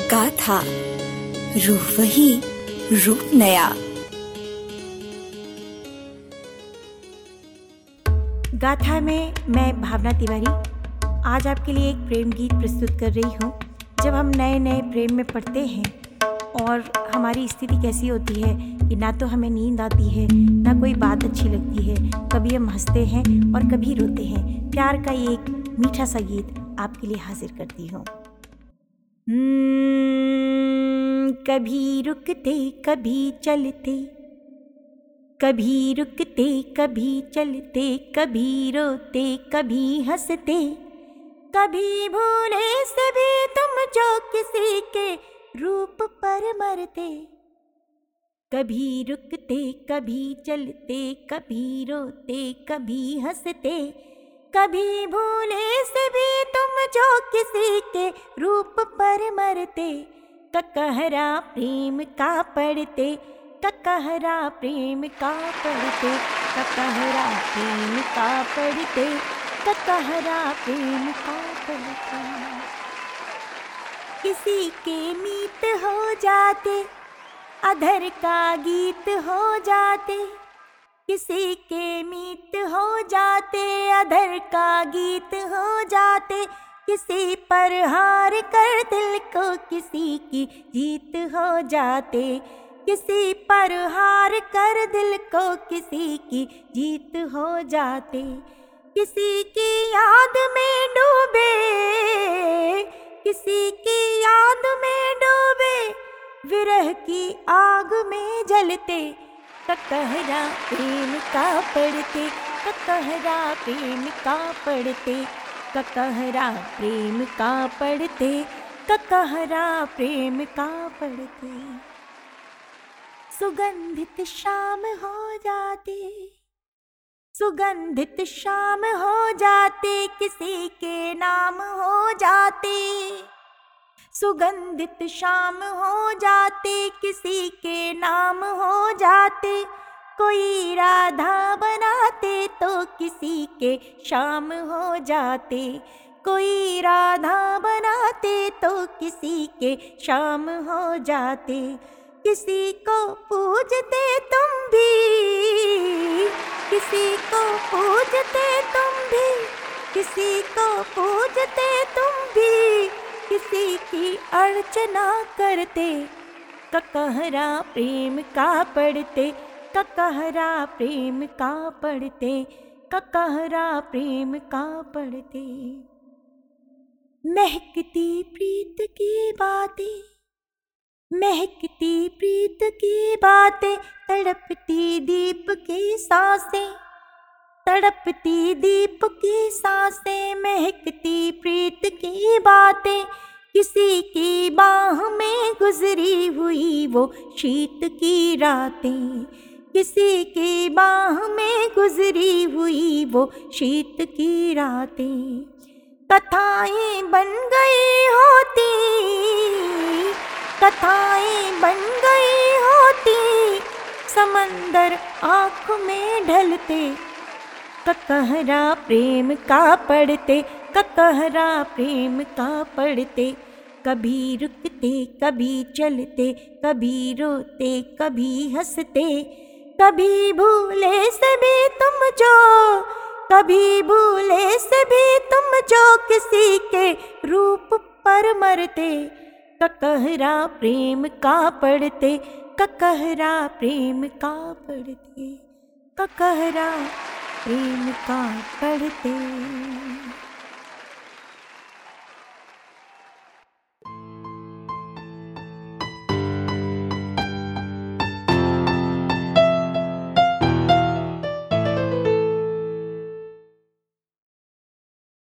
गाथा, रूह वही, रूप नया। गाथा में मैं भावना तिवारी आज आपके लिए एक प्रेम गीत प्रस्तुत कर रही हूँ। जब हम नए नए प्रेम में पड़ते हैं और हमारी स्थिति कैसी होती है कि ना तो हमें नींद आती है, ना कोई बात अच्छी लगती है, कभी हम हंसते हैं और कभी रोते हैं। प्यार का ये एक मीठा सा गीत आपके लिए हाजिर करती हूँ। कभी रुकते कभी चलते, कभी रुकते कभी चलते, कभी रोते कभी हंसते, कभी भूले से भी तुम जो किसी के रूप पर मरते। कभी रुकते कभी चलते, कभी रोते कभी हंसते, कभी भूले से भी तुम जो किसी के रूप पर मरते। ककहरा प्रेम का पढ़ते, ककहरा प्रेम का पढ़ते, ककहरा प्रेम का पढ़ते, ककहरा प्रेम का पढ़ते। किसी के मीत हो जाते, अधर का गीत हो जाते, किसी के मीत हो जाते, अधर का गीत हो जाते, किसी पर हार कर दिल को किसी की जीत हो जाते, किसी पर हार कर दिल को किसी की जीत हो जाते। किसी की याद में डूबे, किसी की याद में डूबे, विरह की आग में जलते। ककहरा प्रेम का पढ़ते, ककहरा प्रेम का पढ़ते, ककहरा प्रेम का पढ़ते, ककहरा प्रेम का पढ़ते। सुगंधित शाम हो जाते, सुगंधित शाम हो जाते, किसी के नाम हो जाते। सुगंधित शाम हो जाते, किसी के नाम हो जाते, कोई राधा बनाते तो किसी के श्याम हो जाते, कोई राधा बनाते तो किसी के श्याम हो जाते। किसी को पूजते तुम भी, किसी को पूजते तुम भी, किसी को पूजते तुम भी, किसी की अर्चना करते। ककहरा प्रेम का पढ़ते, ककहरा प्रेम का पढ़ते, ककहरा प्रेम का पढ़ते। महकती प्रीत की बातें, महकती प्रीत की बातें, तड़पती दीप की सांसें, तड़पती दीप की सांसें, महकती प्रीत की बातें। किसी की बाह में गुजरी हुई वो शीत की रातें, किसी की बाह में गुजरी हुई वो शीत की रातें। कथाएं बन गई होती, कथाएं बन गई होती, समंदर आँख में ढलते। ककहरा प्रेम का पढ़ते, ककहरा प्रेम का पढ़ते, कभी रुकते कभी चलते, कभी रोते कभी हंसते, कभी भूले से भी तुम जो, कभी भूले से भी तुम जो किसी के रूप पर मरते। ककहरा प्रेम का पढ़ते, ककहरा प्रेम का पढ़ते, ककहरा प्रेम का पढ़ते।